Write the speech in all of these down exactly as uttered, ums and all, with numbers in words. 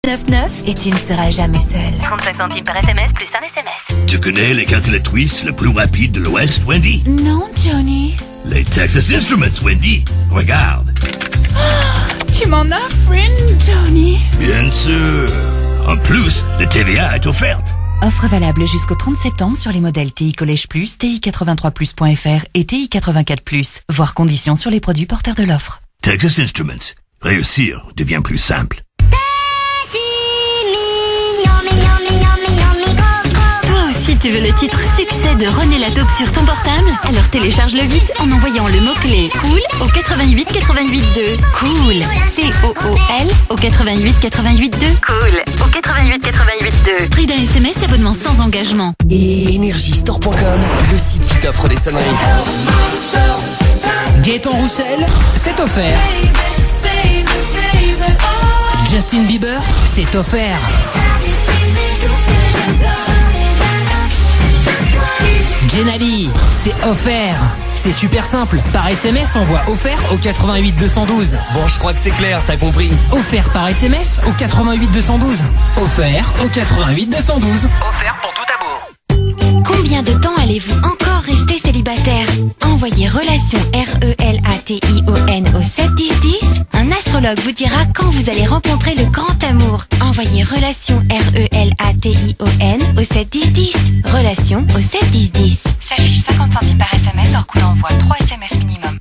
neuf neuf et tu ne seras jamais seul. trente-cinq centimes par S M S plus un S M S. Tu connais les calculateurs Twist le plus rapide de l'Ouest, Wendy? Non, Johnny. Les Texas Instruments, Wendy. Regarde. Oh, tu m'en offres une, Johnny? Bien sûr. En plus, le T V A est offerte. Offre valable jusqu'au trente septembre sur les modèles T I Collège Plus, T I quatre-vingt-trois plus point F R et T I quatre-vingt-quatre plus. Voir conditions sur les produits porteurs de l'offre. Texas Instruments. Réussir devient plus simple. Si tu veux le titre succès de René Lataupe sur ton portable, alors télécharge-le vite en envoyant le mot-clé cool au quatre-vingt-huit quatre-vingt-huit deux. Cool, C O O L au quatre-vingt-huit quatre-vingt-huit deux. Cool, au quatre-vingt-huit quatre-vingt-huit deux. Prix d'un S M S, abonnement sans engagement. Energiestore point com, le site qui t'offre des sonneries. Gaëtan Roussel, c'est offert. Justin Bieber, c'est offert. Jenali, c'est offert. C'est super simple. Par S M S, envoie offert au quatre-vingt-huit deux cent douze. Bon, je crois que c'est clair, t'as compris. Offert par S M S au quatre-vingt-huit deux cent douze. Offert au quatre-vingt-huit deux cent douze. Offert pour tout amour. Combien de temps allez-vous encore rester célibataire? Envoyez relation R E L A T I O N au sept dix dix. Un astrologue vous dira quand vous allez rencontrer le grand amour. Envoyez relation R E L A T I O N au sept dix dix. Relation au sept dix dix. S'affiche cinquante centimes par S M S hors coût d'envoi. trois S M S minimum.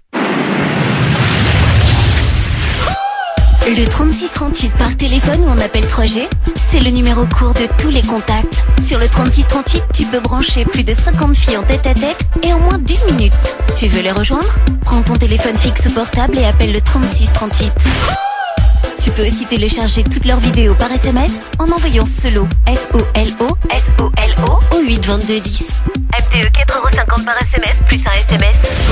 Le trente-six trente-huit par téléphone ou en appel trois G, c'est le numéro court de tous les contacts. Sur le trente-six trente-huit, tu peux brancher plus de cinquante filles en tête à tête et en moins d'une minute. Tu veux les rejoindre? Prends ton téléphone fixe ou portable et appelle le trente-six trente-huit. Tu peux aussi télécharger toutes leurs vidéos par S M S en envoyant SOLO, S O L O, S O L O, au huit vingt-deux dix. M T E quatre euros cinquante par S M S plus un S M S.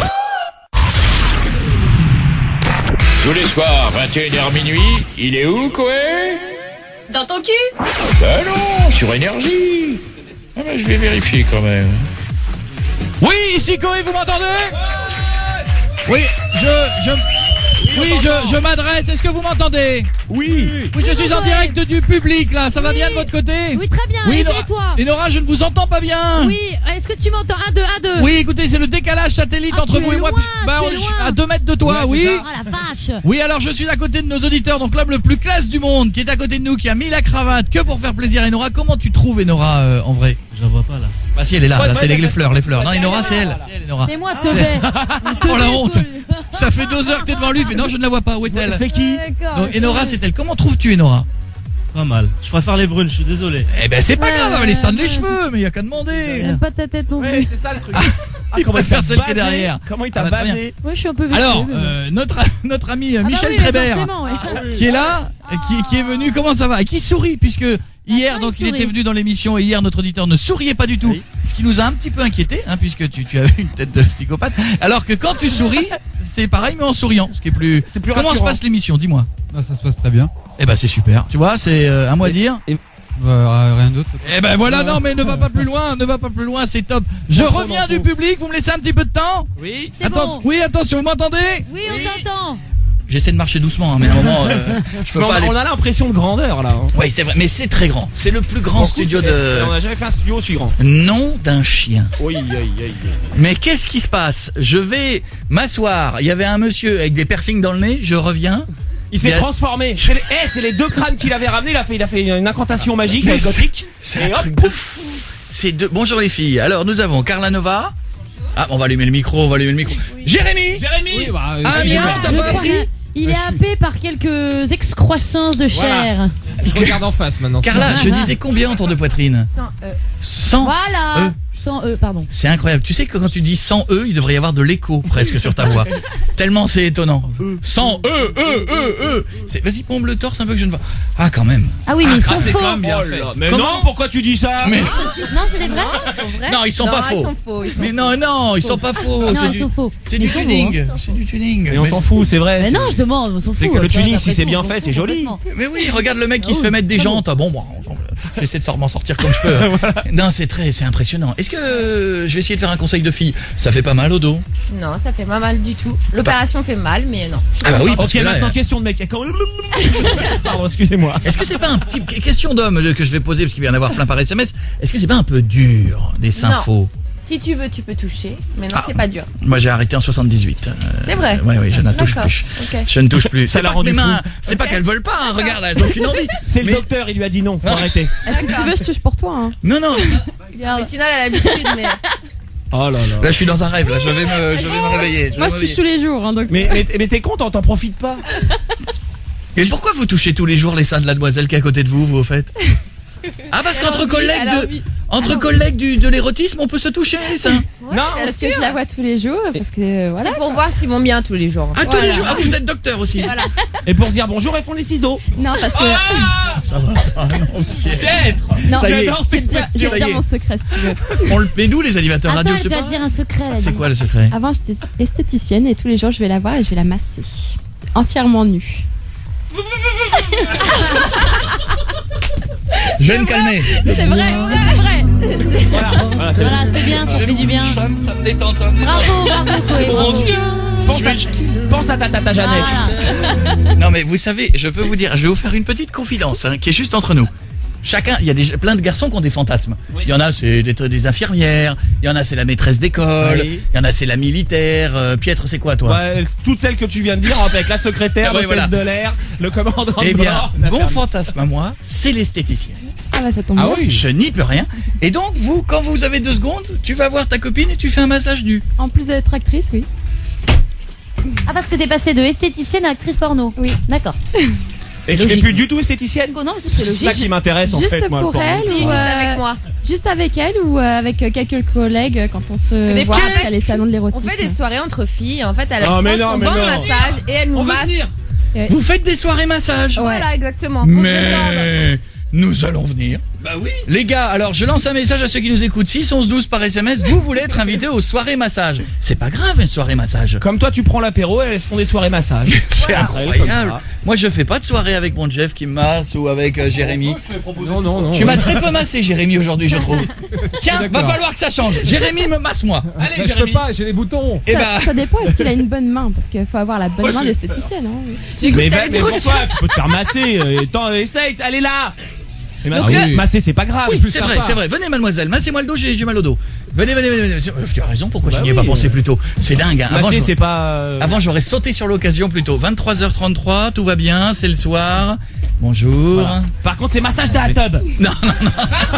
Tous les soirs, vingt et une heures minuit, il est où, Koé? Dans ton cul? Bah non, sur Énergie. Ah bah, je vais vérifier quand même. Oui, ici Koé, vous m'entendez? Oui, je... je... Oui, je, je m'adresse, est-ce que vous m'entendez? Oui. Oui, je suis en direct du public, là, ça va bien de votre côté? Oui, très bien, oui, et Nora, toi? Et Nora, je ne vous entends pas bien. Oui, est-ce que tu m'entends? un, deux, un, deux. Oui, écoutez, c'est le décalage satellite ah, entre vous et moi. Loin, bah, on, je suis à deux mètres de toi, ouais, oui. Oh la vache. Oui, alors je suis à côté de nos auditeurs, donc l'homme le plus classe du monde, qui est à côté de nous, qui a mis la cravate que pour faire plaisir à Enora. Comment tu trouves Enora euh, en vrai? Je la vois pas là. Bah si, elle est là, ouais, là, ouais, c'est ouais, les, les fleurs, les fleurs. Non, Enora, c'est elle, c'est elle, Enora. C'est moi, Teubé. Oh la honte. Ça fait deux heures que t'es devant lui, il fait non, je ne la vois pas, où est-elle? C'est qui? Donc Enora, c'est elle. Comment trouves-tu Enora? Pas mal. Je préfère les brunes, je suis désolé. Eh ben c'est pas ouais, grave, elle ouais, les stands les ouais. cheveux, mais y a qu'à demander. J'aime pas ta tête non plus. Ouais, c'est ça le truc. Ah, il comment préfère il t'a celle qui est basé derrière. Comment il t'a Ah bah, très basé? Moi, je suis un peu vexée. Alors, mais bon. euh, notre notre ami euh, Ah bah Michel oui, mais Trébert, forcément, ouais. Ah oui. qui est là, qui, qui est venu, comment ça va? Et qui sourit, puisque hier, Ah, donc il il était sourit. venu dans l'émission et hier notre auditeur ne souriait pas du tout, Oui. ce qui nous a un petit peu inquiété, hein, puisque tu, tu as une tête de psychopathe. Alors que quand tu souris, c'est pareil mais en souriant, ce qui est plus. C'est plus Comment rassurant. se passe l'émission? Dis-moi. Bah, ça se passe très bien. Eh ben c'est super. Tu vois, c'est euh, à moi de dire. Et- Bah, rien d'autre. Eh ben voilà, non mais ne va pas plus loin, ne va pas plus loin, c'est top. Je Bon, reviens bon, du bon. public, vous me laissez un petit peu de temps? Oui. C'est Attends, bon. oui, attention, vous m'entendez? Oui, on t'entend. J'essaie de marcher doucement, hein, mais à un moment, euh, je peux Mais on, pas a- aller. on a l'impression de grandeur là. hein. Oui, c'est vrai, mais c'est très grand. C'est le plus grand Pour le coup, studio c'est- de. On a jamais fait un studio aussi grand. Nom d'un chien. Oui, oui, oui, oui. Mais qu'est-ce qui se passe? Je vais m'asseoir. Il y avait un monsieur avec des piercings dans le nez. Je reviens. Il s'est Il y a- transformé. C'est les, eh, c'est les deux crânes qu'il avait ramenés. Il a fait, il a fait une incantation magique avec Gothic. C'est Et un hop, truc de fou. C'est deux. Bonjour les filles. Alors nous avons Carla Nova. Ah, on va allumer le micro. On va allumer le micro. Jérémy. Jérémy. Oui, bah, Ah, euh, bien, je- t'as Le pas pauvre, appris? il est happé par quelques excroissances de chair. je regarde en face maintenant. Carla, je disais combien en tour de poitrine? cent. Voilà. E. Sans E, pardon. C'est incroyable. Tu sais que quand tu dis cent E, il devrait y avoir de l'écho presque sur ta voix. Tellement c'est étonnant. cent E, E, E, E. C'est- Vas-y, pompe le torse un peu que je ne vois. Ah, quand même. Ah oui, mais ils sont Ah, c'est faux. quand même bien fait. Mais Comment non, pourquoi tu dis ça? Mais Non, c'est des vrais. non, ils sont pas faux. Mais non, non, ils sont pas faux. Non, C'est ils du- sont faux. C'est Ils du sont tuning. beaux, hein. C'est du tuning. Mais on s'en fout, c'est vrai. Mais c'est- non, je demande, on s'en fout. C'est que le tu vois, tuning, si après c'est tout, bien on fait, s'en c'est fout joli. complètement. Mais oui, regarde le mec qui Ah se oui, fait mettre des très jantes. Ah bon, bon, on s'en- J'essaie de s'en- m'en sortir comme je peux. Voilà. Non, c'est très, c'est impressionnant. Est-ce que euh, je vais essayer de faire un conseil de fille? Ça fait pas mal au dos? Non, ça fait pas mal du tout. L'opération fait mal, mais non. Ah bah oui, parce Ok, que là, maintenant euh, question de mec. Pardon, excusez-moi. Est-ce que c'est pas un petit question d'homme euh, que je vais poser parce qu'il va y en avoir plein par S M S? Est-ce que c'est pas un peu dur des seins Non. faux? Si tu veux, tu peux toucher, mais non, Ah. c'est pas dur. Moi j'ai arrêté en soixante-dix-huit. Euh, C'est vrai? Oui, oui, je ne touche D'accord. plus. Ok. Je ne touche plus. Ça C'est l'a pas que rendu mes mains, fou. c'est pas qu'elles veulent pas, hein, regarde, elles ont qu'une envie. C'est Mais- le docteur, il lui a dit non, faut arrêter. Si tu veux, je touche pour toi. Hein. Non, non. Mais Tina, elle a l'habitude, mais. Oh là là. Là je suis dans un rêve, là je vais me, je vais me réveiller. vais Moi, me je touche réveiller. tous les jours. Hein, donc... Mais, mais, mais t'es content, t'en profites pas. Et pourquoi vous touchez tous les jours les seins de la demoiselle qui est à côté de vous, vous au fait? Ah parce Elle a qu'entre envie, collègues elle a de, envie. entre Alors- collègues du, de l'érotisme, on peut se toucher les seins. Non, Parce que je la vois tous les jours. Parce que euh, voilà. C'est pour voir s'ils vont bien tous les jours. Ah tous Voilà. les jours. Ah vous êtes docteur aussi. Voilà. Et pour se dire bonjour, ils font les ciseaux. Non, parce que. Ça va. Ah, non, c'est- Piètre. Non, Ça y est. J'adore je cette vais te dire, je expression. vais te dire mon secret si tu veux. On le met d'où les animateurs Attends, radio, elle c'est doit pas te dire un secret. Elle a C'est dit. quoi le secret? Avant, j'étais esthéticienne et tous les jours, je vais la voir et je vais la masser. Entièrement nue. Je vais me calmer. C'est vrai, c'est vrai. Voilà, voilà, c'est Voilà, c'est bien, ça fait du bien. Ça me, ça me détend, ça me détend. Bravo, bravo, Chloé, Mon bravo. Dieu. Pense Je à, vais- pense à ta tata Jeannette. Voilà. Non mais vous savez, je peux vous dire, je vais vous faire une petite confidence hein, qui est juste entre nous. Chacun, il y a des, plein de garçons qui ont des fantasmes. Il y en a, c'est des, des infirmières. Il y en a, c'est la maîtresse d'école. Oui. Il y en a, c'est la militaire. Euh, Pietre, c'est quoi toi? Ouais, toutes celles que tu viens de dire, avec la secrétaire, Ah ouais, le voilà. de l'air, le commandant Eh de bien, bord. mon fantasme à moi, c'est l'esthéticienne. Ah bah ça tombe Ah bien. oui, je n'y peux rien. Et donc, vous, quand vous avez deux secondes, tu vas voir ta copine et tu fais un massage nu. En plus d'être actrice, oui. Ah, parce que t'es passée de esthéticienne à actrice porno. Oui. D'accord. Et tu fais plus du tout esthéticienne? Non, mais C'est c'est ça logique. qui m'intéresse en Juste fait, moi. le pour porno. elle Oui, ou juste euh, avec moi. Juste avec elle ou euh, avec euh, quelques collègues euh, quand on se Des voit fois, à les salons de On l'érotisme. fait des soirées entre filles. En fait, elle Oh, prend mais non, son mais bon non. massage et elle nous On veut masse. venir. Ouais. Vous faites des soirées massage. Voilà, exactement. Pour détendre. Mais nous allons venir. Bah oui. Les gars, alors je lance un message à ceux qui nous écoutent. six onze douze par S M S. Vous voulez être invité aux soirées massage? C'est pas grave une soirée massage. Comme toi, tu prends l'apéro et elles se font des soirées massage. C'est Après, comme incroyable. ça. Moi, je fais pas de soirée avec mon Jeff qui me masse ou avec euh, Jérémy. Non, non, non. Tu m'as très peu massé, Jérémy, aujourd'hui, je trouve. Tiens, va d'accord. falloir que ça change. Jérémy, me masse-moi. Allez, Mais je peux pas, j'ai les boutons. Eh Ça, ben, ça dépend, est-ce qu'il a une bonne main? Parce qu'il faut avoir la bonne main d'esthéticienne. Hein, oui. J'ai Mais, goûté va- à mais tout. pourquoi? Tu peux te faire masser. euh, Attends, essaye, allez là. Et masser, Ah oui. masser, c'est pas grave. oui, plus c'est sympa. vrai, c'est vrai. Venez, mademoiselle, massez-moi le dos, j'ai j'ai mal au dos. Venez, venez, venez. venez. Tu as raison, pourquoi Bah je n'y ai oui. pas pensé plus tôt? C'est dingue, hein. Avant, Masser, je- c'est pas. euh, Avant, j'aurais sauté sur l'occasion plutôt. vingt-trois heures trente-trois, tout va bien, c'est le soir. Bonjour. voilà. Par contre, c'est massage de la tub. Non, non, non.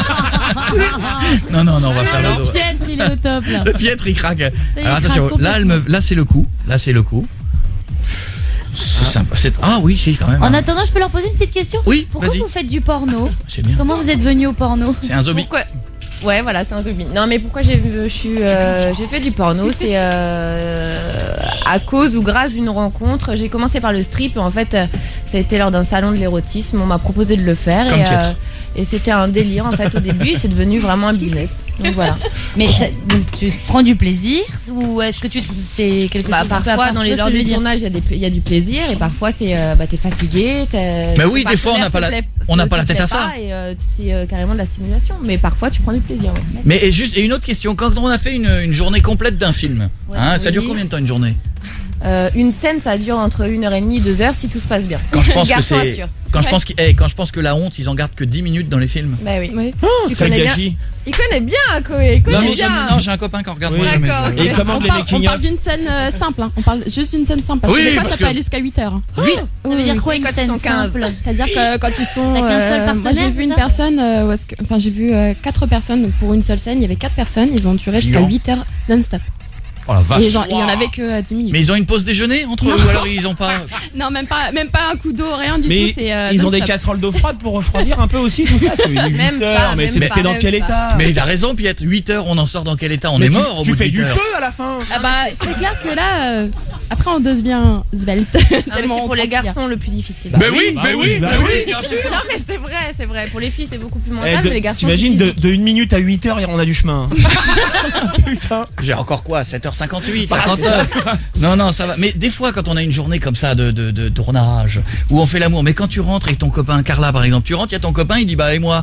non, non, non, on va faire le dos. Le Pietre, il est au top là. Le piètre, il craque. Alors il attention, craque là, elle me, là, c'est le coup. Là, c'est le coup. C'est sympa. c'est- Ah oui, c'est quand même. En hein. attendant, je peux leur poser une petite question? Oui, Pourquoi vas-y. vous faites du porno? C'est bien. Comment vous êtes venu au porno? C'est un zombie. Pourquoi Ouais, voilà, c'est un zombie. Non, mais pourquoi j'ai vu, je suis, euh, j'ai fait du porno, c'est euh, à cause ou grâce d'une rencontre. J'ai commencé par le strip et en fait, euh, ça a été lors d'un salon de l'érotisme. On m'a proposé de le faire Comme et, Pietre. euh, et c'était un délire en fait au début et c'est devenu vraiment un business. Donc voilà. Mais ça- donc, tu prends du plaisir ou est-ce que tu c'est quelque Bah, chose un peu parfois, à part, dans tu les vois ce lors que je des veux dire? tournages, il y, a des pla- il y a du plaisir et parfois c'est euh, bah, t'es fatigué. t'es- Mais ton oui, des fois, on n'a partenaire pas te la- plaît- on n'a te pas la tête plaît à ça. pas Et euh, c'est euh, carrément de la simulation. Mais parfois, tu prends du plaisir. Ouais. Mais et juste et une autre question, quand on a fait une, une journée complète d'un film, Ouais, hein, ça oui. dure combien de temps une journée? Euh, une scène, ça dure entre une heure et demie, deux heures si tout se passe bien. Quand je pense que Garçon c'est assure. quand je Ouais. pense que eh, quand je pense que la honte, ils en gardent que dix minutes dans les films. Bah oui. Oui. Tu Ça connais bien. gâchis. Il connaît bien, Koé. Il connaît Non, mais bien. jamais- non, j'ai un copain qui en regarde Oui. moi jamais. D'accord. je- Et il commande On les parle, on making parle of. d'une scène euh, simple, hein. On parle juste d'une scène simple. Parce Oui, que des fois, parce ça que- peut aller jusqu'à huit heures. hein. Oui. Ça veut dire quoi Et une quand ils scène sont quinze. simple? C'est-à-dire que quand ils sont. Avec un seul euh, moi, partenaire, j'ai vu c'est une ça personne, euh, où est-ce que- enfin, j'ai vu euh, quatre personnes. Donc pour une seule scène, il y avait quatre personnes. Ils ont duré jusqu'à Géant. huit heures non-stop. Oh la Et vache. ils ont- il y en avait que euh, dix minutes. Mais ils ont une pause déjeuner entre eux Non. ou alors ils ont pas. Non, même pas, même pas un coup d'eau, rien du Mais tout. c'est, euh, ils ont des non-stop. casseroles d'eau froide pour refroidir un peu aussi tout ça. C'est huit Même heures, pas, mais même c'est pas, t'es dans même quel pas. état? Mais il a raison, Piette. huit heures, on en sort dans quel état? On Mais est tu- mort au Tu bout de fais huit du heures. feu à la fin. Ah bah, c'est clair que là, euh, après on devient svelte. Ah, mais c'est Tellement on pour les transpire. garçons le plus difficile. Ben oui, Bah ben oui, oui, bah ben oui. oui, bien sûr. Non mais c'est vrai, c'est vrai. Pour les filles, c'est beaucoup plus Eh, mental, de- mais les garçons. T'imagines c'est de, physique. de une minute à huit heures, on a du chemin. Putain. J'ai encore quoi? sept heures cinquante-huit, Bah, cinquante c'est ça. heures. Non, non, ça va. Mais des fois, quand on a une journée comme ça de, de, de tournage, où on fait l'amour, mais quand tu rentres avec ton copain, Carla par exemple, tu rentres, il y a ton copain, il dit bah et moi?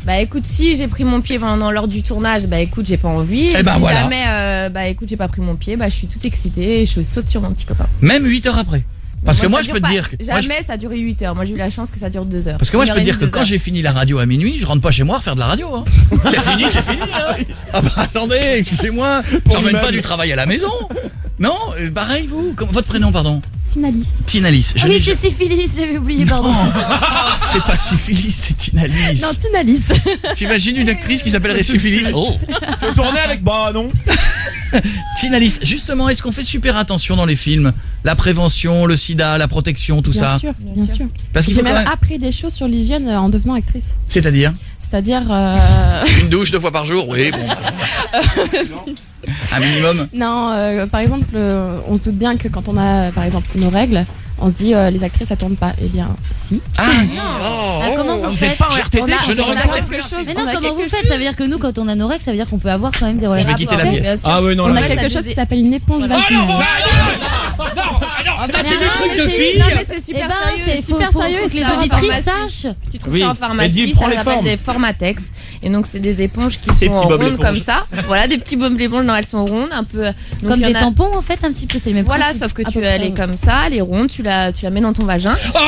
Bah écoute, si j'ai pris mon pied pendant l'heure du tournage, bah écoute, j'ai pas envie. Eh Et ben si voilà. jamais, euh, bah écoute, j'ai pas pris mon pied, bah je suis toute excitée et je saute sur mon petit copain. Même huit heures après. Parce que moi, ça je dure peux te pas- dire que. moi, je- Jamais ça a duré huit heures. Moi, j'ai eu la chance que ça dure deux heures. Parce que moi, Une je heure peux et dire que demie, deux quand heures. j'ai fini la radio à minuit, je rentre pas chez moi refaire de la radio. Hein. C'est fini, c'est fini. Hein. Ah bah attendez, excusez-moi, j'en reviens pas du travail à la maison. Non, euh, pareil vous. Comme- votre prénom, pardon. Tinalis. Tinalis. Je Ah oui, n'ai- c'est syphilis, j'avais oublié, pardon. c'est pas syphilis, c'est Tinalis. Non, Tinalis. T'imagines une actrice qui s'appellerait syphilis? Oh. Tu veux tourner avec? Bah non. Tinalis, justement, est-ce qu'on fait super attention dans les films? La prévention, le sida, la protection, tout Bien ça. sûr, bien sûr. Parce qu'il J'ai faut quand même même- appris des choses sur l'hygiène euh, en devenant actrice. C'est-à-dire C'est-à-dire... euh, une douche deux fois par jour? Oui, bon. Un minimum. Non, euh, par exemple, euh, on se doute bien que quand on a, par exemple, nos règles, on se dit euh, les actrices ça tourne pas. Eh bien, si. Ah, Ah, comment vous Vous faites êtes pas en R T T? On a- je ne on a regarde quelque chose. Mais on non, a comment quelque vous faites? Ça veut dire que nous, quand on a nos règles, ça veut dire qu'on peut avoir quand même des Je relations. vais quitter la sexuelles. pièce. Ah ouais, non, On là. a Ouais, quelque ça chose faisait- qui s'appelle une éponge Oh vaginale. non, Ça, c'est des Non, trucs mais de c'est- filles. Non, mais c'est super Eh ben, sérieux. c'est faut- super faut- sérieux faut et que les ça en auditrices pharmacie. sachent. Tu trouves Oui. ça en Elle pharmacie, dit, ça prends les s'appelle formes. des Formatex. Et donc, c'est des éponges qui Des sont petits en bobs rondes l'éponge. comme ça. Voilà, des petits bobs d'éponge, non, elles sont rondes, un peu. Donc, Comme il y en des a- tampons, en fait, un petit peu, c'est le même Voilà, principe. sauf que À tu peu elle près, est ouais. comme ça, elle est ronde, tu la, tu la mets dans ton vagin. Mais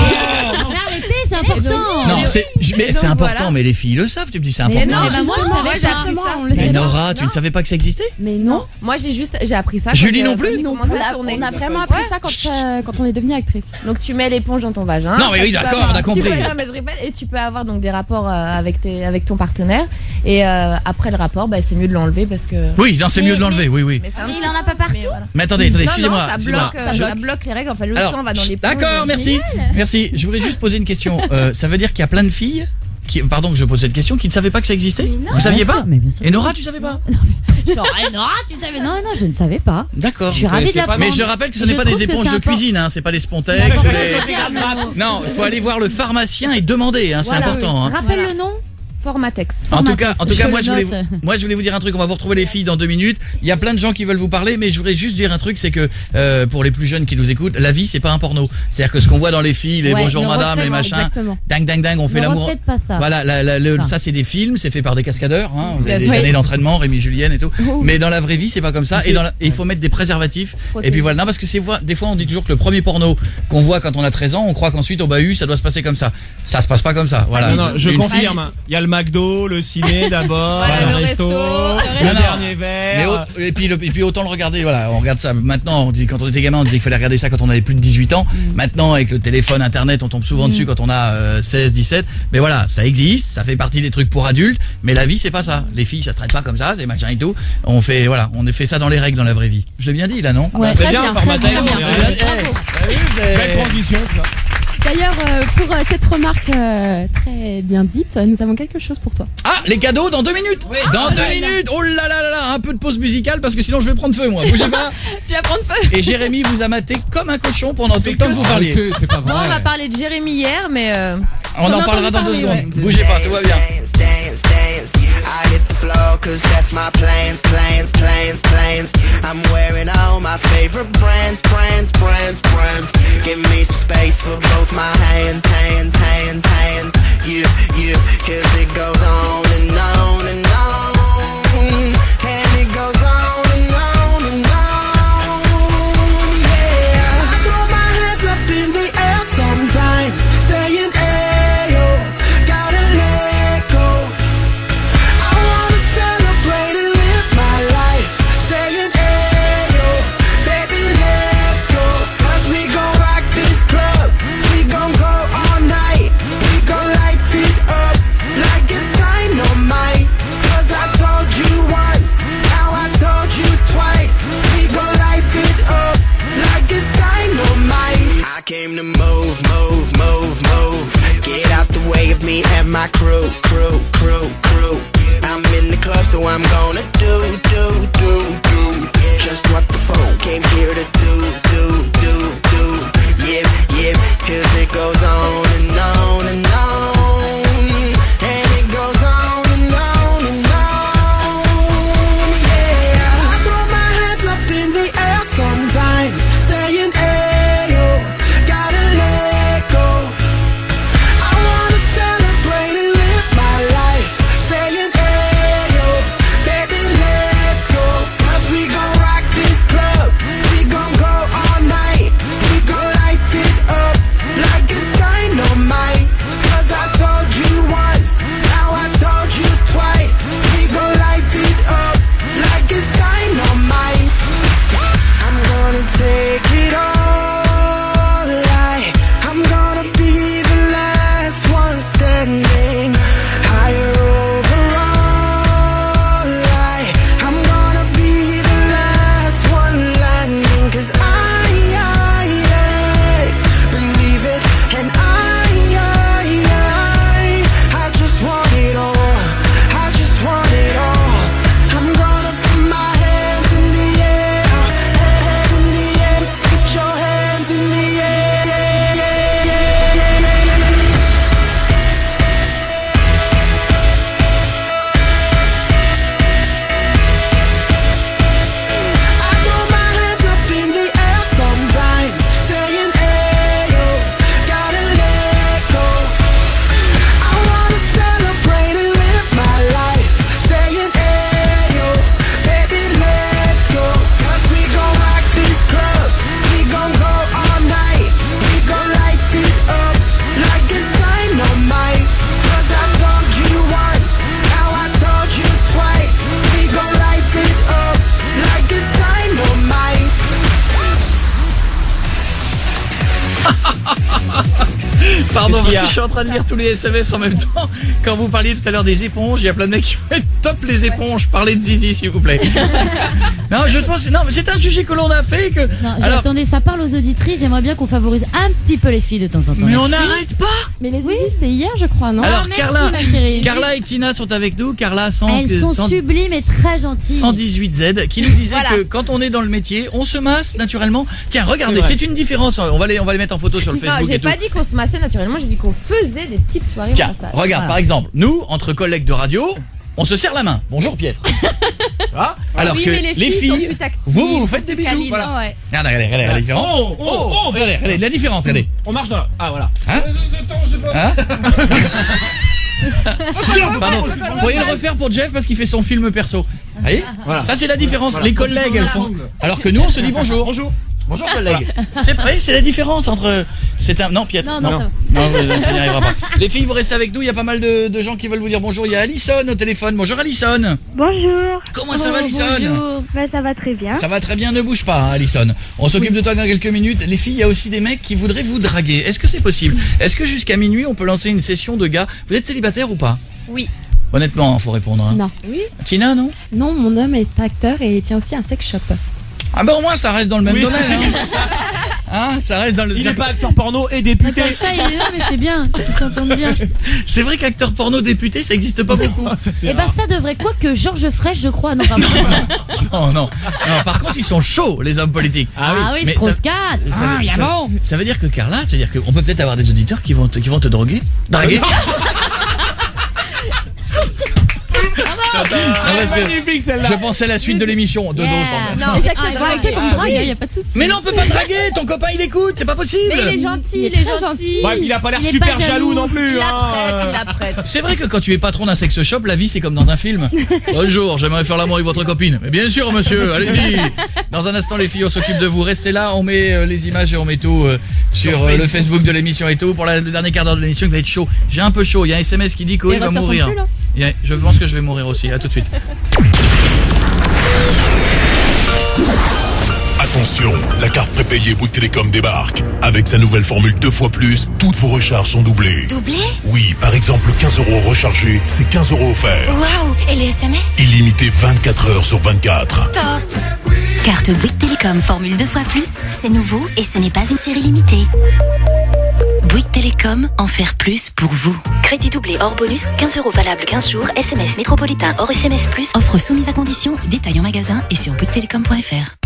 arrêtez, c'est important. Non, c'est je- mais Et c'est donc, important, voilà. mais les filles le savent. Tu me dis c'est Mais important. non, Eh ben, moi, je justement, savais moi, pas. j'ai appris ça. on le Mais sait pas. Nora, tu ne savais pas que ça existait? Mais non. Moi, j'ai juste, j'ai appris ça. Julie quand, non euh, plus quand j'ai Non, commencé on à a, tourner. on a vraiment appris Ouais. ça quand, euh, quand on est devenu actrice. Donc tu mets l'éponge dans ton vagin. Non, mais oui, Tu peux d'accord, avoir- on a compris. Tu peux, non, mais je répète, et tu peux avoir donc des rapports euh, avec tes, avec ton partenaire. Et euh, après le rapport, bah, c'est mieux de l'enlever parce que. Oui, non, c'est Mais- mieux de l'enlever. Oui, oui. Mais, c'est un Mais petit- il en a pas partout. mais voilà. Mais attendez, attendez, Non, excusez-moi. non, ça excusez-moi. bloque, euh, Je- ça bloque les règles. Enfin, le Alors, sang va dans les d'accord, merci. Merci. Je voudrais juste poser une question. Euh, ça veut dire qu'il y a plein de filles qui, pardon que je pose cette question, qui ne savaient pas que ça existait? Vous saviez Bien pas? sûr, mais bien sûr. Et Nora, tu savais pas? Genre, eh, Nora, tu savais? Non, non, je ne savais pas. D'accord. Je suis ravie de connaissez pas, l'apprendre. Mais je rappelle que ce Je n'est pas des trouve que éponges c'est de important. cuisine, hein, c'est pas des Spontex D'accord. ou des... Non, il faut aller voir le pharmacien et demander, hein, c'est Voilà, important. oui. Hein. Rappelle Voilà. le nom. Formatex. En tout cas, Formatex, en tout cas, je moi le je voulais, note. moi je voulais vous dire un truc. On va vous retrouver les filles dans deux minutes. Il y a plein de gens qui veulent vous parler, mais je voudrais juste dire un truc, c'est que euh, pour les plus jeunes qui nous écoutent, la vie c'est pas un porno. C'est-à-dire que ce qu'on voit dans les films, les Ouais, bonjour ne madame, les refaites- machins, Exactement. ding ding ding, on fait Ne l'amour. refaites pas ça. Voilà, la- la- le- Enfin. ça c'est des films, c'est fait par des cascadeurs, hein, vous avez Bien des sûr. années d'entraînement, Rémi Julienne et tout. Oh. Mais dans la vraie vie, c'est pas comme ça. Et, dans la- et il faut mettre des préservatifs. Et puis voilà, non, parce que c'est voi- des fois on dit toujours que le premier porno qu'on voit quand on a treize ans, on croit qu'ensuite au bahut ça doit se passer comme ça. Ça se passe pas comme ça. Voilà. Non, non, je Une- confirme. Il y a le McDo, le ciné d'abord, Voilà, le le resto, resto, le Non, non. dernier Mais verre. au- et puis le- et puis autant le regarder, voilà, on regarde ça. Maintenant, on dit quand on était gamin, on disait qu'il fallait regarder ça quand on avait plus de dix-huit ans. Maintenant, avec le téléphone, internet, on tombe souvent dessus quand on a euh, seize, dix-sept. Mais voilà, ça existe, ça fait partie des trucs pour adultes. Mais la vie, c'est pas ça. Les filles, ça se traite pas comme ça, des machins et tout. On fait, voilà, on fait ça dans les règles dans la vraie vie. Je l'ai bien dit là, non Ouais, C'est très bien, bien, Formatex, très bien, on très dirait. bien. Belle Bravo. transition. tu vois. D'ailleurs, euh, pour euh, cette remarque euh, très bien dite, nous avons quelque chose pour toi. Ah, les cadeaux dans deux minutes. Dans deux minutes. Oh là là là là, un peu de pause musicale parce que sinon je vais prendre feu moi. Bougez pas. Tu vas prendre feu. Et Jérémy vous a maté comme un cochon pendant tout le temps que vous parliez. Arrêtez, c'est pas Bon, on va vrai. parler de Jérémy hier, mais. euh, On en a parlera dans entendu deux parler, secondes. Bougez pas, tout va bien. Dance, dance, dance. I hit the floor cause that's my plans, plans, plans, plans. I'm wearing all my favorite brands, brands, brands, brands. Give me some space for both my hands, hands, hands, hands. You, you, cause it goes on and on and on. And it goes on and on and on. Yeah. I throw my hands up in the air sometimes, saying, ayo, gotta let go. I wanna celebrate and live my life, saying, ayo, baby, let's go. Cause we gon' rock this club, we gon' go all night, we gon' light it up like it's dynamite. Cause I told you once, now I told you twice, we gon' light it up like it's dynamite. I came to move, move, move, move. Get out the way of me and my crew, crew, crew, crew. I'm in the club, so I'm gonna do, do, do, do just what the phone came here to do, do, do, do. Yeah, yeah, cause it goes on and on and on. And it goes on and on and on. Yeah, I throw my hands up in the air sometimes, saying, ayo, gotta let go. I wanna celebrate and live my life, Pardon, Qu'est-ce qu'il parce y a que je suis en train de lire tous les S M S en même temps. Quand vous parliez tout à l'heure des éponges, il y a plein de mecs qui font top les éponges, parlez de zizi s'il vous plaît. Non, je pense, non, mais c'est un sujet que l'on a fait que. Non, Alors, attendez, ça parle aux auditrices. J'aimerais bien qu'on favorise un petit peu les filles de temps en temps. mais on Merci. n'arrête pas. Mais les zizi, c'était hier, je crois, non Alors, Ah, merci, Carla, ma chérie. Carla et Tina sont avec nous. Carla cent, Elles sont cent- sublimes et très gentilles. cent dix-huit Z qui nous disait Voilà. que quand on est dans le métier, on se masse naturellement. Tiens, regardez, C'est vrai. c'est une différence. On va les, on va les mettre en photo sur le Non, Facebook j'ai et tout. pas dit qu'on se massait naturellement, j'ai dit qu'on faisait des petites soirées Tiens, au massage. regarde, Voilà. par exemple, nous, entre collègues de radio, on se serre la main. Bonjour Pietre. Tu vois Alors Oui, que mais les filles sont plus tactiles, vous, vous sont faites des plus bisous. câlines, Voilà. ouais. Regardez, regardez, regardez la différence. Oh, oh, oh. regardez, regardez, la différence, regardez. On marche dans la... Ah, voilà. Hein Hein Pardon, vous pourriez le refaire pour Jeff parce qu'il fait son film perso. Vous voyez Voilà. Ça c'est la différence. Voilà. Les collègues elles font. Alors que nous on se dit bonjour. Bonjour. Bonjour collègues. C'est vrai, c'est la différence entre. C'est un. Non, Pietre. Non, non, non, ça va. non, vous- tu n'y arriveras pas. Les filles, vous restez avec nous. Il y a pas mal de, de gens qui veulent vous dire bonjour. Il y a Alison au téléphone. Bonjour Alison. Bonjour. Comment ça va, Alison? Bonjour. Bah, ça va très bien. Ça va très bien, ne bouge pas, hein, Alison. On s'occupe de toi dans quelques minutes. Les filles, il y a aussi des mecs qui voudraient vous draguer. Est-ce que c'est possible? Est-ce que jusqu'à minuit, on peut lancer une session de gars? Vous êtes célibataire ou pas? Oui. Honnêtement, faut répondre. Hein. Non. Oui. Tina, non? Non, mon homme est acteur et il tient aussi un sex shop. Ah bah au moins ça reste dans le même Oui. domaine. Hein. Hein, ça reste dans le. Il est pas acteur porno et député. Comme ça, il est là, mais c'est bien. Ils s'entendent bien. C'est vrai qu'acteur porno député, ça existe pas beaucoup. Ça, c'est Et bah rare. ça devrait quoi que Georges Frêche, je crois. Non, pardon. Non, non, non. Par contre, ils sont chauds, les hommes politiques. Ah oui. Ah oui, Mais Strauss-Kahn. Ça Ah, veut- il y a ça- bon. Ça veut dire que Carla, ça veut dire qu'on peut peut-être avoir des auditeurs qui vont te, qui vont te droguer, draguer. Ah, parce que magnifique celle-là. Je pensais à la suite de l'émission de Yeah. Dose. Non, Déjà que ah, c'est voilà, dragué, comme comme drague, drague. y a pas de souci. Mais non, on peut pas draguer. Ton copain, il écoute. C'est pas possible. Mais il est gentil, Il est il est très gentil. Ouais, il a pas l'air Il est super pas jaloux jaloux. non plus. Il hein. apprête, il apprête. C'est vrai que quand tu es patron d'un sex shop, la vie c'est comme dans un film. Bonjour, j'aimerais faire l'amour avec votre copine. Mais bien sûr, monsieur, allez-y. Dans un instant, les filles, on s'occupe de vous. Restez là, on met euh, les images et on met tout euh, sur euh, le Facebook de l'émission et tout. Pour la- le dernier quart d'heure de l'émission, il va être chaud. J'ai un peu chaud. Il y a un S M S qui dit qu'il Et va retire ton mourir. pull, là. Il y a- Je pense que je vais mourir aussi. À tout de suite. Attention, la carte prépayée Bouygues Télécom débarque. Avec sa nouvelle formule deux fois plus, toutes vos recharges sont doublées. Doublé? Oui, par exemple, quinze euros rechargés, c'est quinze euros offerts. Waouh! Et les S M S? Illimité vingt-quatre heures sur vingt-quatre. Top! Carte Bouygues Télécom Formule deux fois plus, c'est nouveau et ce n'est pas une série limitée. Bouygues Télécom, en faire plus pour vous. Crédit doublé hors bonus, quinze euros valable quinze jours, S M S métropolitain hors S M S plus. Offre soumise à condition, détail en magasin et sur bouygues télécom point f r.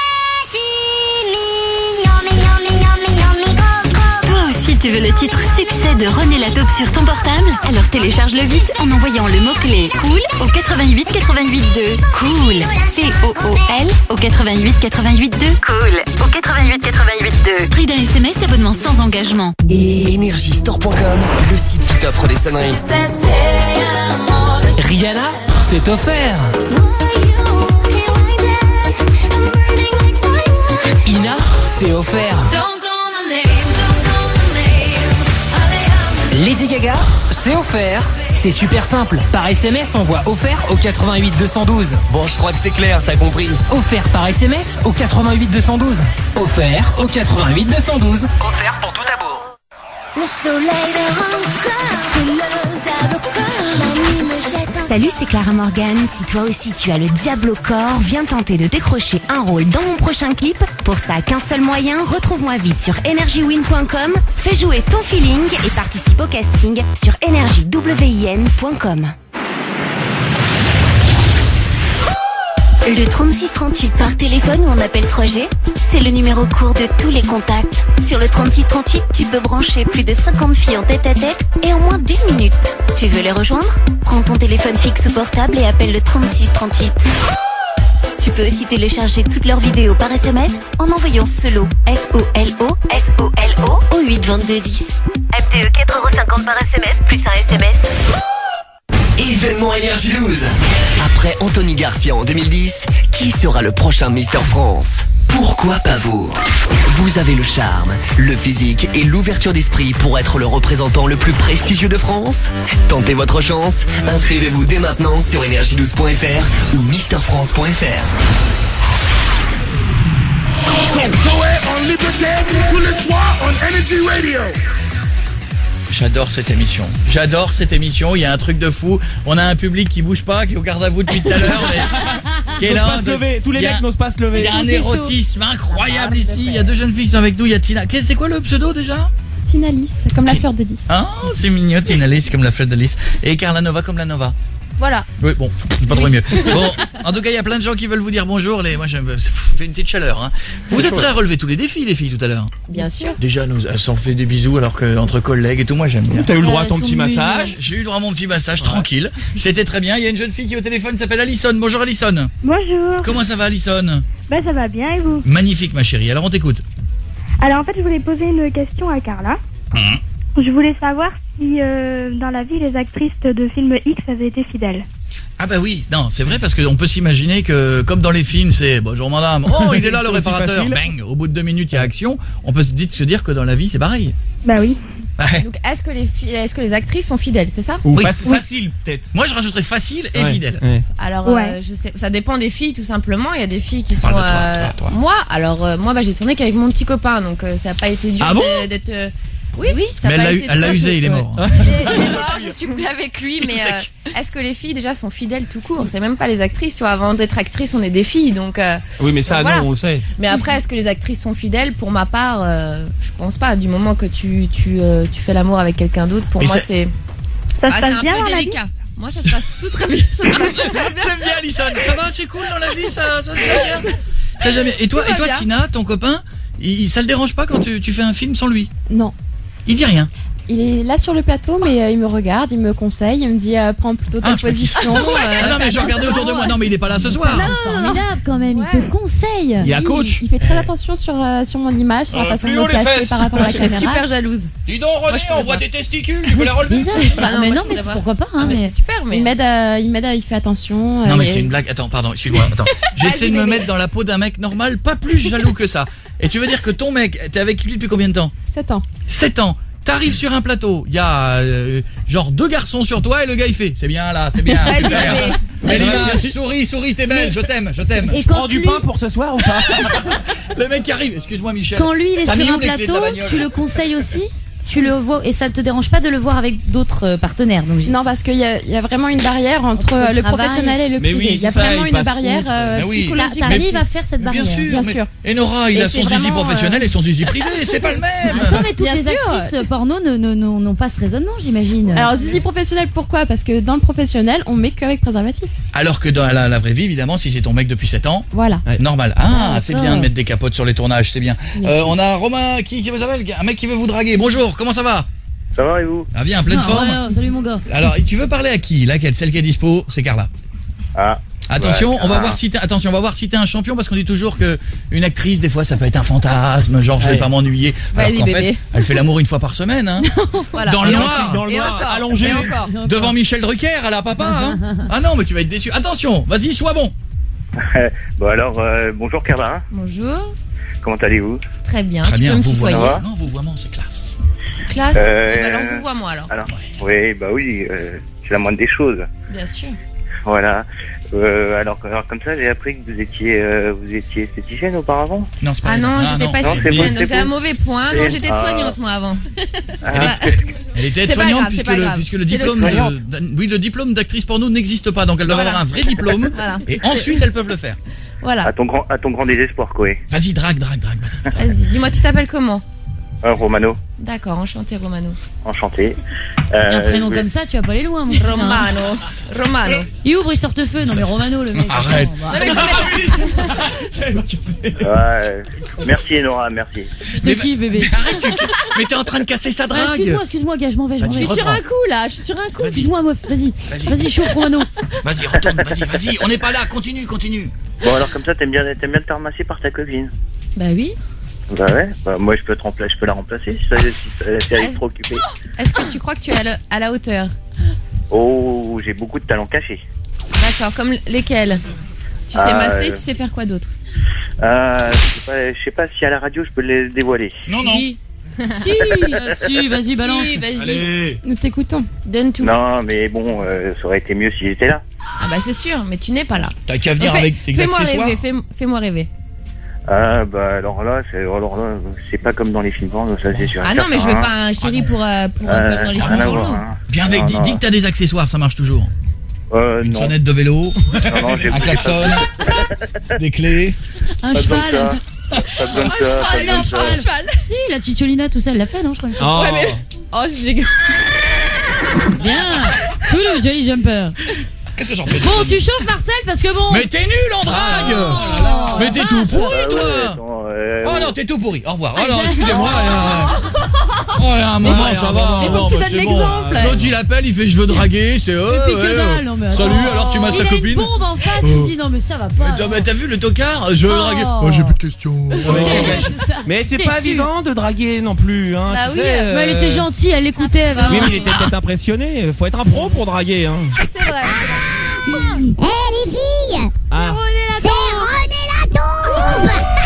Toi aussi tu veux le titre succès de René Lataupe sur ton portable? Alors télécharge-le vite en envoyant le mot-clé cool au quatre-vingt-huit quatre-vingt-huit deux. Cool, C O O L au quatre-vingt-huit quatre-vingt-huit deux. Cool, au quatre-vingt-huit quatre-vingt-huit deux. Prix d'un S M S, abonnement sans engagement. Energiestore point com, le site qui t'offre des sonneries. Rihanna, c'est offert. Ina, c'est offert. Lady Gaga, c'est offert. C'est super simple. Par S M S, envoie offert au quatre-vingt-huit deux cent douze. Bon, je crois que c'est clair, t'as compris. Offert par S M S au quatre-vingt-huit deux cent douze. Offert au quatre-vingt-huit deux cent douze. Offert pour tout à bout. Le soleil de j'ai le tableau corps, me jette un... Salut, c'est Clara Morgan. Si toi aussi tu as le diable au corps, viens tenter de décrocher un rôle dans mon prochain clip. Pour ça, qu'un seul moyen, retrouve-moi vite sur energy win point com, fais jouer ton feeling et participe au casting sur energy win point com. Le trente-six trente-huit par téléphone ou en appel trois G, c'est le numéro court de tous les contacts. Sur le trente-six trente-huit, tu peux brancher plus de cinquante filles en tête à tête et en moins d'une minute. Tu veux les rejoindre? Prends ton téléphone fixe ou portable et appelle le trente-six trente-huit. Tu peux aussi télécharger toutes leurs vidéos par S M S en envoyant SOLO, S O L O, S O L O, au huit vingt-deux dix. M T E quatre euros cinquante par S M S plus un S M S. Événement Énergie douze. Après Anthony Garcia en deux mille dix, qui sera le prochain Mister France? Pourquoi pas vous? Vous avez le charme, le physique et l'ouverture d'esprit pour être le représentant le plus prestigieux de France? Tentez votre chance, inscrivez-vous dès maintenant sur énergie douze point f r ou mister france point f r. Coed en liberté tous les soirs on Energy Radio. J'adore cette émission. J'adore cette émission. Il y a un truc de fou. On a un public qui bouge pas, qui est au garde à vous depuis tout à l'heure. Mais... qui est là, pas se lever. Tous les il y a- mecs n'osent pas se lever. Il y a un C'était chaud. érotisme incroyable ici. Il y a deux jeunes filles qui sont avec nous. Il y a Tina. Qu'est- C'est quoi le pseudo déjà? Tina Lys, comme la fleur de lys. Ah, c'est mignon. Tina Lys comme la fleur de lys. Et Carla Nova comme la Nova. Voilà. Oui, bon, c'est pas trop mieux. Bon, en tout cas, il y a plein de gens qui veulent vous dire bonjour. Les, moi, j'aime, ça fait une petite chaleur. Hein. Vous êtes prêts à relever tous les défis, les filles, tout à l'heure? Bien sûr. Déjà, nous, elles s'en fait des bisous alors que entre collègues et tout, moi, j'aime bien. T'as eu le droit à ton petit massage. J'ai eu le droit à mon petit massage, tranquille. C'était très bien. Il y a une jeune fille qui est au téléphone, s'appelle Alison. Bonjour, Alison. Bonjour. Comment ça va, Alison? Bah ça va bien et vous? Magnifique, ma chérie. Alors, on t'écoute. Alors en fait je voulais poser une question à Carla. Hum. Je voulais savoir si euh, dans la vie les actrices de films X avaient été fidèles. Ah bah oui, non, c'est vrai parce qu'on peut s'imaginer que comme dans les films, c'est bonjour madame, oh il est là le C'est aussi réparateur, facile. bang, au bout de deux minutes il y a action. On peut se dire, se dire que dans la vie c'est pareil. Bah oui. Ouais. Donc, est-ce que les filles, est-ce que les actrices sont fidèles, c'est ça? Ou Oui. fac- Oui. facile peut-être. Moi je rajouterais facile et Ouais, fidèle. ouais. Alors, Ouais. euh, je sais, ça dépend des filles tout simplement. Il y a des filles qui sont. Parle de toi, euh, toi, toi. Moi, alors euh, moi, bah, j'ai tourné qu'avec mon petit copain, donc euh, ça n'a pas été dur Ah bon de- d'être. euh, Oui, oui. Ça a Mais elle pas l'a été eu- elle l'a très- usé, il est mort. Ouais. Il est- il est mort, je suis plus avec lui, Il est mais tout euh, sec. est-ce que les filles déjà sont fidèles tout court? C'est même pas les actrices. Soit avant d'être actrices, on est des filles, donc. euh, Oui, mais ça, donc, voilà. non, on le sait. Mais après, est-ce que les actrices sont fidèles? Pour ma part, euh, je pense pas. Du moment que tu tu euh, tu fais l'amour avec quelqu'un d'autre, pour Et moi c'est- c'est. Ça se Ah, c'est passe un bien peu dans la vie? délicat. Moi, ça se passe tout très bien. Ça se passe super bien. J'aime bien Alison, ça va, c'est cool dans la vie, ça, ça j'aime bien. Ça, j'aime bien. Et toi, Tout va et toi bien. Tina, ton copain, il, ça le dérange pas quand tu, tu fais un film sans lui? Non. Il dit rien. Il est là sur le plateau, mais euh, il me regarde, il me conseille, il me dit euh, prends plutôt ta Ah, je position. euh, Ah non mais je regardais autour de moi, non mais il est pas là ce soir. C'est formidable quand même, il te conseille. Il y a un coach. Il fait très attention sur, euh, sur mon image, sur la Euh, façon de plus me haut les placer fesses. par rapport à la Je suis caméra. super jalouse. Dis donc René, je peux on pas. voit tes testicules, tu peux les C'est relever? bizarre. Bah Ah, mais moi, non, je mais pourrais c'est pas. pourquoi pas, Ah, hein, mais mais. c'est super, mais. Il m'aide, à- il m'aide, à- il fait attention. Non euh, mais et- c'est une blague. Attends, pardon, excuse-moi. Attends. J'essaie de me bébé. mettre dans la peau d'un mec normal, pas plus jaloux que ça. Et tu veux dire que ton mec, t'es avec lui depuis combien de temps? sept ans. sept ans. T'arrives sur un plateau, il y a euh, genre deux garçons sur toi et le gars il fait c'est bien là, c'est bien. Vas-y, super. bébé. Belle image, souris, souris, t'es belle, je t'aime, je t'aime. Et Je prends quand du lui, pain pour ce soir ou pas? Le mec qui arrive, excuse-moi Michel. quand lui il est T'as sur mis où un les clés de plateau, la bagnole tu le conseilles aussi? Tu le vois et ça te dérange pas de le voir avec d'autres euh, partenaires donc j'ai- Non, parce qu'il y a, il y a vraiment une barrière entre, Entre le euh, le travail. professionnel et le Mais privé. oui, il y a c'est ça, vraiment il une passe barrière outre. euh, Mais oui. psychologique. T'a- T'arrives à faire cette Bien barrière. sûr, bien mais- sûr. Et Nora, il Et a c'est son zizi vraiment, professionnel euh, et son zizi privé, c'est pas le même. Attends, mais toutes Bien les sûr. actrices porno ne- ne- ne- n'ont pas ce raisonnement, j'imagine. Alors, zizi professionnel, pourquoi? Parce que dans le professionnel, on met qu'avec préservatif. Alors que dans la, la vraie vie, évidemment, si c'est ton mec depuis sept ans, Voilà. normal. Ah, Ah, c'est d'accord. bien de mettre des capotes sur les tournages, c'est bien. Bien Euh, sûr. on a Romain qui, qui vous appelle, un mec qui veut vous draguer. Bonjour, comment ça va? Ça va et vous? Ah bien, pleine Ah, forme. ouais, salut mon gars. Alors, tu veux parler à qui? Laquelle? Celle qui est dispo, c'est Carla. Ah. Attention, Ouais, on va ah. voir si t'es, attention, on va voir si t'es un champion parce qu'on dit toujours que une actrice, des fois, ça peut être un fantasme, genre je vais Ouais. pas m'ennuyer. Alors Vas-y, qu'en bébé. fait, elle fait l'amour une fois par semaine, hein. Voilà. Dans le Et noir. encore. Dans le Et noir, encore. allongé. Et encore. Devant Michel Drucker, à la papa, hein. Ah non, mais tu vas être déçu. Attention, vas-y, sois bon. Bon alors, euh, bonjour Carla, hein. Bonjour. Comment allez-vous? Très bien. Très tu bien, peux me vous tutoyer. voilà. Non, vous vraiment, c'est classe. Classe. Euh, Eh ben, alors, vous vois moi alors. Alors, oui, bah oui, euh, c'est la moindre des choses. Bien sûr. Voilà. Euh, alors, alors comme ça, j'ai appris que vous étiez, euh, vous étiez esthéticienne auparavant. Non, c'est pas Ah elle. non, Ah, j'étais non. pas Non, c'est esthéticienne, bon, donc c'est t'es un bon. mauvais point. C'est- Non, j'étais Ah. soignante moi avant. Ah, Elle était C'est pas aide-soignante grave, puisque, c'est pas le, grave. puisque le C'est le diplôme soignant. de, de- oui, le diplôme d'actrice porno n'existe pas, donc elle doit Voilà. avoir un vrai diplôme. Voilà. Et ensuite elles peuvent le faire. Voilà. à ton grand, à ton grand désespoir, quoi. Vas-y, drague, drague, drague, vas-y. Vas-y, dis-moi, tu t'appelles comment? Euh, Romano, D'accord, enchanté Romano. enchanté. Un Euh, prénom je voulais- comme ça, tu vas pas aller loin, mon cousin. Romano. Romano. Il ouvre, il sort feu. Non mais Romano, le mec. Arrête. attends, bah. Ouais, merci Nora, merci. Je te kiffe, bébé. Arrête, tu- tu- mais t'es en train de casser sa Ah, drague. excuse-moi, excuse-moi, gars, je m'en vais, je m'en Vas-y, vais. Je suis sur reprends. un coup là, je suis sur un coup. Excuse-moi, meuf, vas-y. Vas-y. Vas-y, chaud, Romano. Vas-y, retourne, vas-y, vas-y. On n'est pas là, continue, continue. Bon alors comme ça, t'aimes bien, t'aimes bien te faire masser par ta copine. Bah oui. Bah ouais, bah moi je peux te remplacer, je peux la remplacer si, ça, si, ça- si elle est Est-ce- trop occupée. Est-ce que tu crois que tu es à la, à la hauteur? Oh, j'ai beaucoup de talents cachés. D'accord, comme lesquels? Tu sais Ah, masser, euh, tu sais faire quoi d'autre? Euh, je sais pas, je sais pas si à la radio je peux les dévoiler. Non, non. Si. Si, Ah, si, vas-y, balance. Si, vas-y. Allez. Nous t'écoutons. Donne tout. Non, mais bon, euh, ça aurait été mieux si j'étais là. Ah bah c'est sûr, mais tu n'es pas là. T'as qu'à venir Donc, fais- avec tes Fais-moi accessoires. rêver, fais- fais-moi rêver. Ah bah alors là, c'est alors là, c'est pas comme dans les films porno, ça c'est sûr. Ah non, mais je veux pas un chéri pour, euh, pour euh, comme dans les films porno. Viens avec, dis, dis que t'as des accessoires, ça marche toujours. Euh, Une non. sonnette de vélo, Non, non, j'ai un klaxon, des clés. Un Pas cheval. besoin de ça. Pas besoin de ça. Ah Pas besoin non, de ça. un cheval. Si, la Cicciolina, tout ça, elle l'a fait, non, je crois. Oh. Ouais, mais. Oh, c'est dégueu. Bien. Tout le Jolly Jumper. Qu'est-ce que j'en fais? Bon, tu chauffes Marcel parce que bon. Mais t'es nul en drague. Oh là là. Mais t'es tout pourri, Ah ouais, toi. attends, euh, Oh non, t'es tout pourri. Au revoir. Oh non, excusez-moi. Oh, il y a un moment, Ouais, ça un va. moment. Mais faut Non, que tu bah, donnes c'est bon. l'exemple. L'autre, il appelle, il fait je veux draguer. C'est oh, Mais que ouais, dalle, non, mais attends. salut, alors tu masses ta Il a copine. une bombe en face, Oh. il se dit non, mais ça va pas. Mais t'as- mais t'as vu le tocard? Je veux Oh. draguer. Oh, j'ai plus de questions. Mais c'est T'es pas sûr. évident de draguer non plus, hein. Bah tu oui, sais, euh, mais elle était gentille, elle l'écoutait. elle va- Oui, mais il était peut-être impressionné. Faut être un pro pour draguer, hein. C'est vrai. Eh les filles, Ah. c'est René Latour.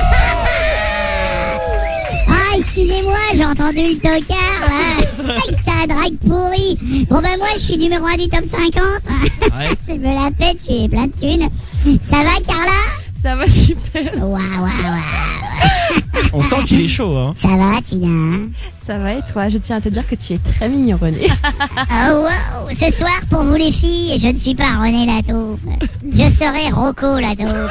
Ah, excusez-moi, j'ai entendu le tocard là. Avec sa drague pourrie. Bon ben moi je suis numéro un du top cinquante. Ouais. Je me la pète, je suis plein de thunes. Ça va Carla? Ça va super. Waouh, waouh, waouh. On sent qu'il est chaud, hein. Ça va Tina? Ça va et toi? Je tiens à te dire que tu es très mignon, René. Oh wow, ce soir pour vous les filles, je ne suis pas René Latour. Je serai Rocco Latour.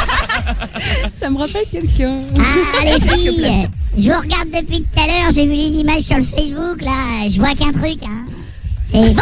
Ça me rappelle quelqu'un. Ah les filles, je vous regarde depuis tout à l'heure, j'ai vu les images sur le Facebook là, je vois qu'un truc hein. C'est Bonnie,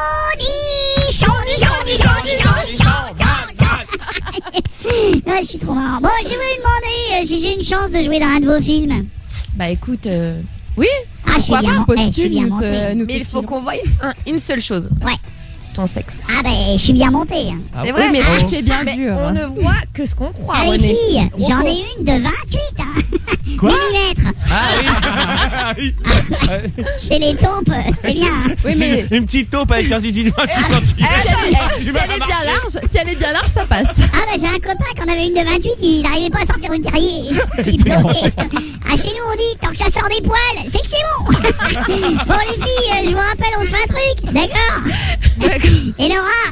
Chandi, Chandi, Chandi, Chandi, Chandi. Ouais, je suis trop marrant. Bon, je voulais demander euh, si j'ai une chance de jouer dans un de vos filils. Bah écoute, euh, oui. Ah, je suis Pourquoi bien, pas, mon- eh, je suis postule, bien nous monté. te- nous Mais il faut filons. qu'on voie un- une seule chose. Ouais. Ton sexe. Ah ben, je suis bien monté. Hein. Ah, C'est oui, vrai, mais oh. tu es bien Mais dur. on ne voit que ce qu'on croit, Ah les René. filles, Rocco. j'en ai une de vingt-huit hein. Quoi? millimètres. Ah oui. Chez les taupes, c'est bien. hein. Oui, C'est mais une petite taupe avec un zizi de vingt-huit centimètres. Eh, si elle, Tu si vas elle pas est bien marcher. large, si elle est bien large, ça passe. Ah bah j'ai un copain qui en avait une de vingt-huit, il n'arrivait pas à sortir du terrier. Il bloquait. Ah chez nous on dit, tant que ça sort des poils, c'est que c'est bon. Bon les filles, euh, je vous rappelle, on se fait un truc, d'accord? Et Nora?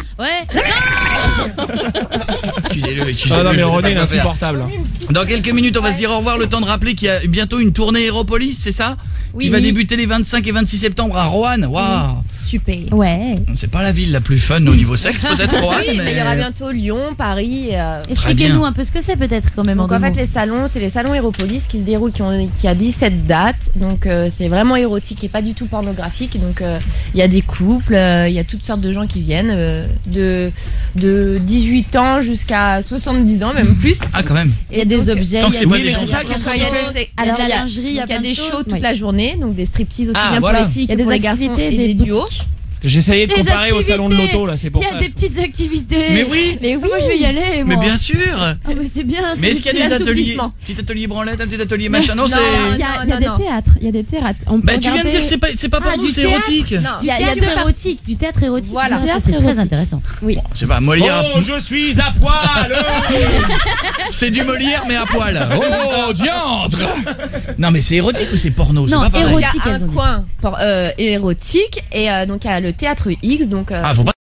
Ouais. Excusez-le, excusez-le. Ah non, mais je sais René, pas il est quoi faire. insupportable. Dans quelques minutes, on va se dire au revoir. Le temps de rappeler qu'il y a bientôt une tournée Aéropolis, c'est ça? Oui, Qui va oui. débuter les vingt-cinq et vingt-six septembre à Roanne. Waouh! Super. Ouais. C'est pas la ville la plus fun au niveau sexe, peut-être Roanne, Oui, mais... mais il y aura bientôt Lyon, Paris. euh, Expliquez-nous un peu ce que c'est peut-être quand même Donc en en deux fait mots. les salons, c'est les salons Aéropolis qui se déroulent, qui, ont, qui a dix-sept dates. Donc euh, c'est vraiment érotique et pas du tout pornographique. Donc euh, il y a des couples, euh, il y a toutes sortes de gens qui viennent, euh, de, de dix-huit ans jusqu'à soixante-dix ans, même plus. Ah quand même. Il y a des donc, objets. tant que il y a c'est pas des- des gens- C'est ça, Donc, qu'est-ce qu'on il y a fait des- c'est- Alors, il y a- la lingerie, il y a donc, il y a plein des de shows choses. toute Oui. la journée, donc des striptease aussi Ah, bien voilà. pour les filles Il y a que des pour les garçons activités, et des des duos. boutiques. J'essayais de Des comparer au salon de activités. l'auto, là, c'est pour Il y ça. a des petites activités. Mais oui. Mais oui, moi je vais y aller. Mais moi. bien sûr. Ah mais c'est bien. Mais c'est est-ce qu'il y a c'est des ateliers, l'assouplissement. petit atelier branlette, un petit atelier machin? Non, Non, c'est... Il y a, il y a non, des non. théâtres. Il y a des théâtres. On peut Bah tu viens de regarder- dire que c'est pas, c'est pas Ah, pour nous, du c'est théâtre. érotique. Non, Il y a, il y a du du théâtre. érotique, du théâtre érotique. Voilà. Ça, Théâtre c'est très érotique. intéressant. Oui. C'est pas Molière. Oh, je suis à poil. C'est du Molière mais à poil. Oh diantre. Non mais c'est érotique ou c'est porno? C'est Non, pas pareil. Il y érotique, a elles un ont dit. coin pour, euh, érotique et euh, donc il y a le théâtre X donc euh, Ah faut pas